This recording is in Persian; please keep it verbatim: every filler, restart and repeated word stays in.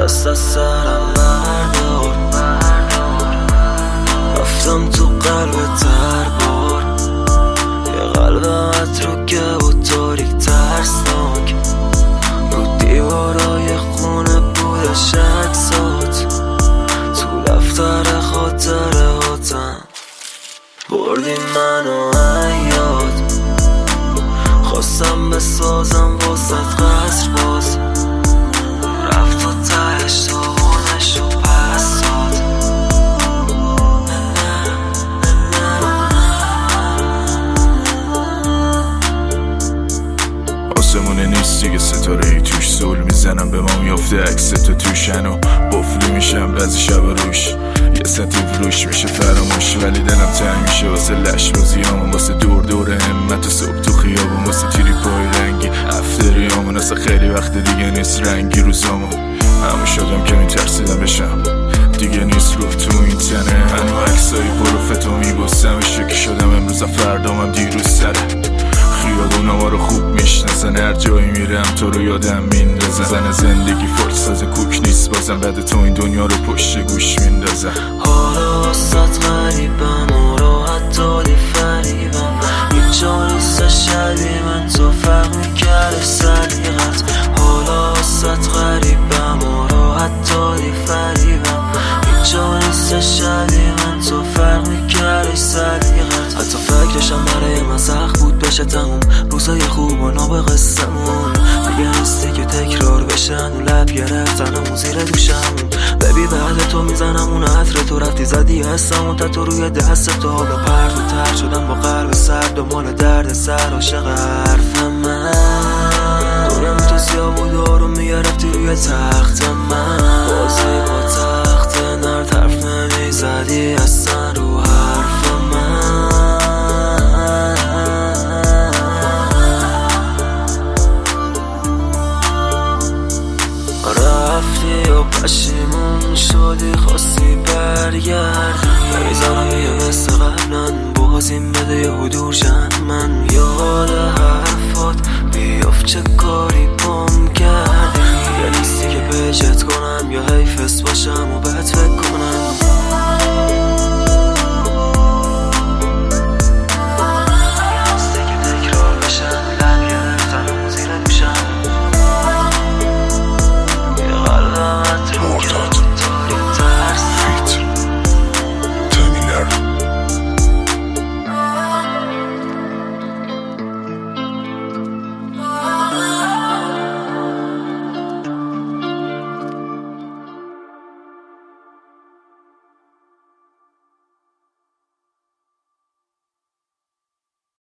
دست از سرم بردار، رفتم تو قلب تر بار، یه قلب متروکه و تاریک ترسناک، رو دیوارای خونه بودش عکسات، تو دفتر خاطره هاتم بردی منو حیات، خواستم بسازم واسط قصر باز، رفت تو تهش تابونش و پس داد. آسمونه نیست دیگه ستاره ای توش، زول میزنم به ما میافته عکس تو توشن و بفلی میشم بعضی شب روش، یه سطیف روش میشه فراموش، ولی دلم تنگ میشه واسه لش بازیامون، واسه دور دور همت و صبح تو خیابون، واسه تیری پای رنگی افتریامون، واسه خیلی وقت دیگه نیست رنگی روزامون، همه شدم که میترسیدم بشم دیگه نیست روح تو این تنه، هنو عکسایی پروفتو میبوسم، شکی شدم امروز فردامم دیروز سره، خیابون ما رو خوب میشناسن، هر جایی میرم تو رو یادم میندازن، زن زندگی فرساز کوک نیست بازم، بعد تو این دنیا رو پشت گوش میندازن. حالا واسط غریبم و راحت دادی فریبم، هیچ جا نیست شبیه من، تو فرق میکرد صدیقت، حالا واسط غریبم و راحت دادی فریبم، هیچ جا نیست شبیه من، تو فرق میکرد صدیقت، حتی فکرشم برای من سخت بود بشه تموم، روزای خوب و نابه قصمون دیگه نیستی که تکرار بشن و لب گرفتنمون زیر دوشمون، ببی بعد تو میزنم اون عطر تو، رفتی زدی هستم و تو روی دست تو، حالا پرد و تر شدم با قلب سرد و مال درد سر عاشق حرف من، دورم تو سیاه و دارو میگرفتی روی تخت من، بازی با تخت نرد حرف نمیزدی اصلا رو حرف من، رفتی و پشیمون شدی خواستی برگردی، میزنم یه مثل قبلا بازیم بده یه حدور شن، من یاد حرفات بیاف چه کاری بام کردی، یه نیستی که پیشت کنم یا حیفست باشم و بد فکر